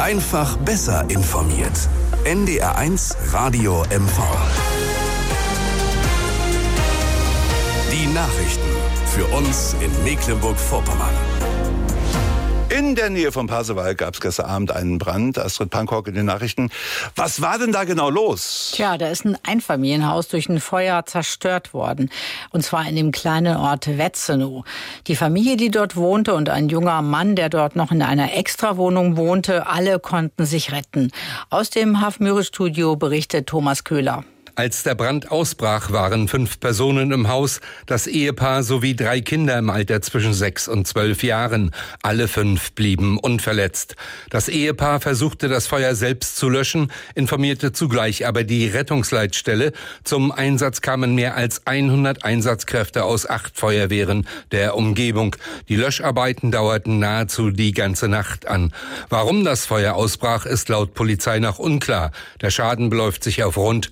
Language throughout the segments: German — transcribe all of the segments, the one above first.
Einfach besser informiert. NDR1 Radio MV. Die Nachrichten für uns in Mecklenburg-Vorpommern. In der Nähe von Pasewalk gab es gestern Abend einen Brand. Astrid Pankok in den Nachrichten. Was war denn da genau los? Tja, da ist ein Einfamilienhaus durch ein Feuer zerstört worden. Und zwar in dem kleinen Ort Wetzenow. Die Familie, die dort wohnte, und ein junger Mann, der dort noch in einer Extrawohnung wohnte, alle konnten sich retten. Aus dem Hafmüre-Studio berichtet Thomas Köhler. Als der Brand ausbrach, waren 5 Personen im Haus, das Ehepaar sowie 3 Kinder im Alter zwischen 6 und 12 Jahren. Alle 5 blieben unverletzt. Das Ehepaar versuchte, das Feuer selbst zu löschen, informierte zugleich aber die Rettungsleitstelle. Zum Einsatz kamen mehr als 100 Einsatzkräfte aus 8 Feuerwehren der Umgebung. Die Löscharbeiten dauerten nahezu die ganze Nacht an. Warum das Feuer ausbrach, ist laut Polizei noch unklar. Der Schaden beläuft sich auf rund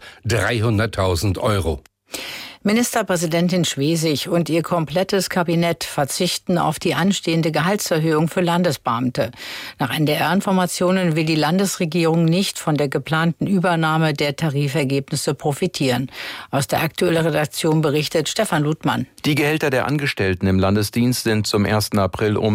300.000 Euro. Ministerpräsidentin Schwesig und ihr komplettes Kabinett verzichten auf die anstehende Gehaltserhöhung für Landesbeamte. Nach NDR-Informationen will die Landesregierung nicht von der geplanten Übernahme der Tarifergebnisse profitieren. Aus der aktuellen Redaktion berichtet Stefan Ludmann. Die Gehälter der Angestellten im Landesdienst sind zum 1. April um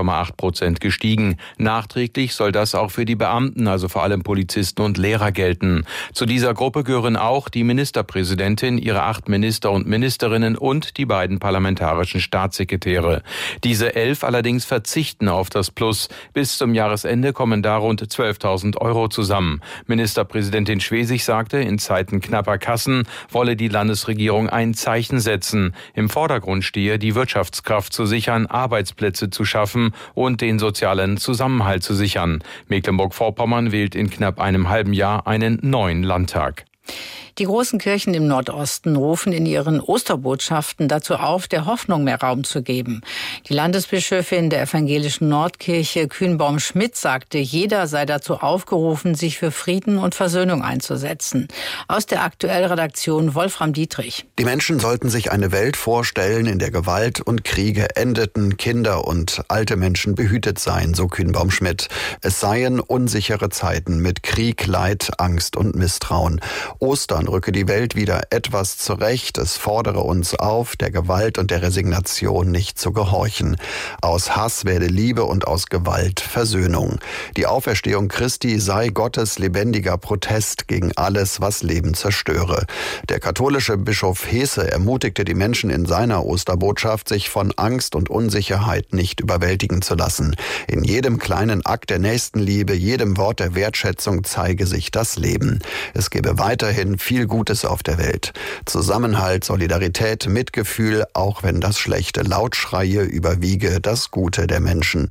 2,8% gestiegen. Nachträglich soll das auch für die Beamten, also vor allem Polizisten und Lehrer, gelten. Zu dieser Gruppe gehören auch die Ministerpräsidentin, ihre 8 Minister und Ministerinnen und die beiden parlamentarischen Staatssekretäre. Diese 11 allerdings verzichten auf das Plus. Bis zum Jahresende kommen da rund 12.000 Euro zusammen. Ministerpräsidentin Schwesig sagte, in Zeiten knapper Kassen wolle die Landesregierung ein Zeichen setzen. Im Vordergrund stehe, die Wirtschaftskraft zu sichern, Arbeitsplätze zu schaffen und den sozialen Zusammenhalt zu sichern. Mecklenburg-Vorpommern wählt in knapp einem halben Jahr einen neuen Landtag. Die großen Kirchen im Nordosten rufen in ihren Osterbotschaften dazu auf, der Hoffnung mehr Raum zu geben. Die Landesbischöfin der evangelischen Nordkirche, Kühnbaum-Schmidt, sagte, jeder sei dazu aufgerufen, sich für Frieden und Versöhnung einzusetzen. Aus der Aktuellredaktion Wolfram Dietrich. Die Menschen sollten sich eine Welt vorstellen, in der Gewalt und Kriege endeten, Kinder und alte Menschen behütet seien, so Kühnbaum-Schmidt. Es seien unsichere Zeiten mit Krieg, Leid, Angst und Misstrauen. Ostern rücke die Welt wieder etwas zurecht. Es fordere uns auf, der Gewalt und der Resignation nicht zu gehorchen. Aus Hass werde Liebe und aus Gewalt Versöhnung. Die Auferstehung Christi sei Gottes lebendiger Protest gegen alles, was Leben zerstöre. Der katholische Bischof Hesse ermutigte die Menschen in seiner Osterbotschaft, sich von Angst und Unsicherheit nicht überwältigen zu lassen. In jedem kleinen Akt der Nächstenliebe, jedem Wort der Wertschätzung zeige sich das Leben. Es gebe weiterhin viel Gutes auf der Welt. Zusammenhalt, Solidarität, Mitgefühl, auch wenn das Schlechte laut schreie, überwiege das Gute der Menschen.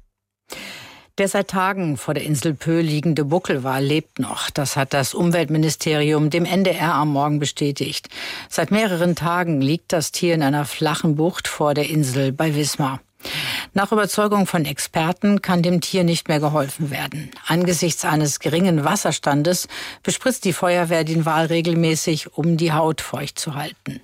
Der seit Tagen vor der Insel Pö liegende Buckelwal lebt noch. Das hat das Umweltministerium dem NDR am Morgen bestätigt. Seit mehreren Tagen liegt das Tier in einer flachen Bucht vor der Insel bei Wismar. Nach Überzeugung von Experten kann dem Tier nicht mehr geholfen werden. Angesichts eines geringen Wasserstandes bespritzt die Feuerwehr den Wal regelmäßig, um die Haut feucht zu halten.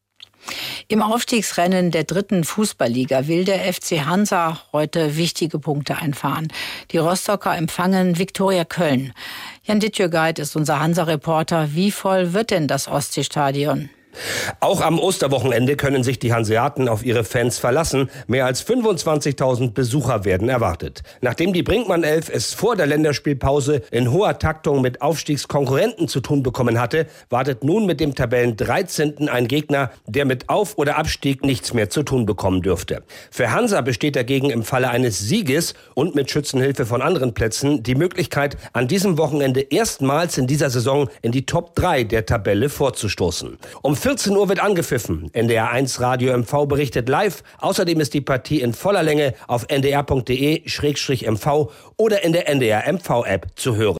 Im Aufstiegsrennen der 3. Fußballliga will der FC Hansa heute wichtige Punkte einfahren. Die Rostocker empfangen Viktoria Köln. Jan Dittjögeit ist unser Hansa-Reporter. Wie voll wird denn das Ostseestadion? Auch am Osterwochenende können sich die Hanseaten auf ihre Fans verlassen. Mehr als 25.000 Besucher werden erwartet. Nachdem die Brinkmann-Elf es vor der Länderspielpause in hoher Taktung mit Aufstiegskonkurrenten zu tun bekommen hatte, wartet nun mit dem Tabellen 13. ein Gegner, der mit Auf- oder Abstieg nichts mehr zu tun bekommen dürfte. Für Hansa besteht dagegen im Falle eines Sieges und mit Schützenhilfe von anderen Plätzen die Möglichkeit, an diesem Wochenende erstmals in dieser Saison in die Top 3 der Tabelle vorzustoßen. Um 14 Uhr wird angepfiffen. NDR1 Radio MV berichtet live. Außerdem ist die Partie in voller Länge auf ndr.de/mv oder in der NDR MV App zu hören.